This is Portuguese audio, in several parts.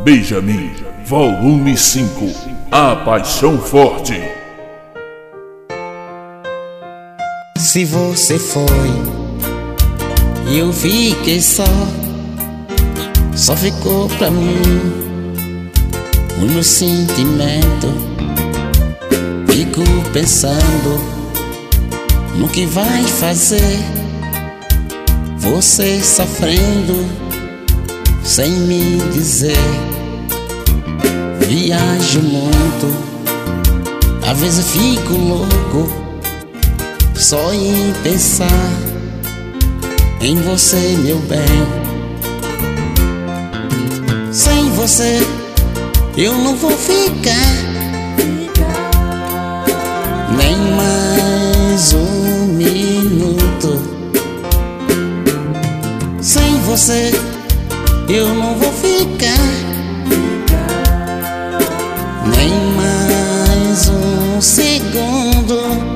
Benjamin, volume 5, A Paixão Forte. Se você foi e eu fiquei só ficou pra mim o meu sentimento. Fico pensando no que vai fazer, você sofrendo sem me dizer. Viajo muito, às vezes fico louco só em pensar em você, meu bem. Sem você eu não vou ficar nem mais um minuto. Sem você eu não vou ficar nem mais um segundo.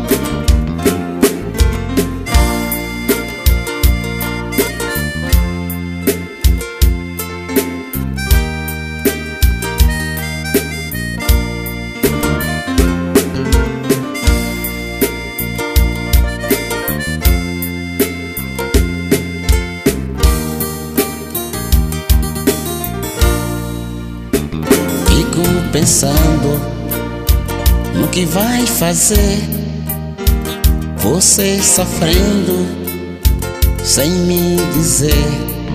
Pensando no que vai fazer, você sofrendo sem me dizer.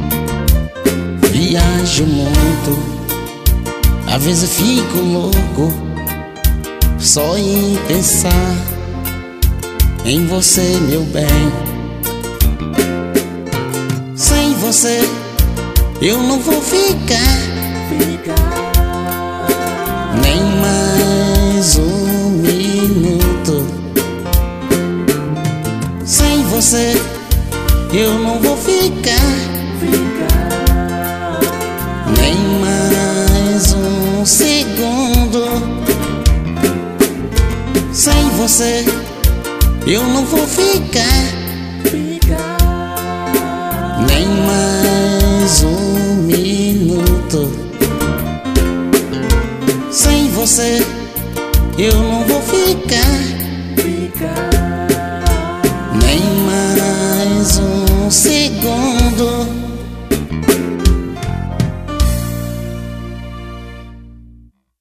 Viajo muito, às vezes fico louco só em pensar em você, meu bem. Sem você eu não vou ficar nem mais um minuto. Sem você eu não vou ficar nem mais um segundo. Sem você eu não vou ficar nem mais um minuto. Sem você eu não vou ficar nem mais um segundo.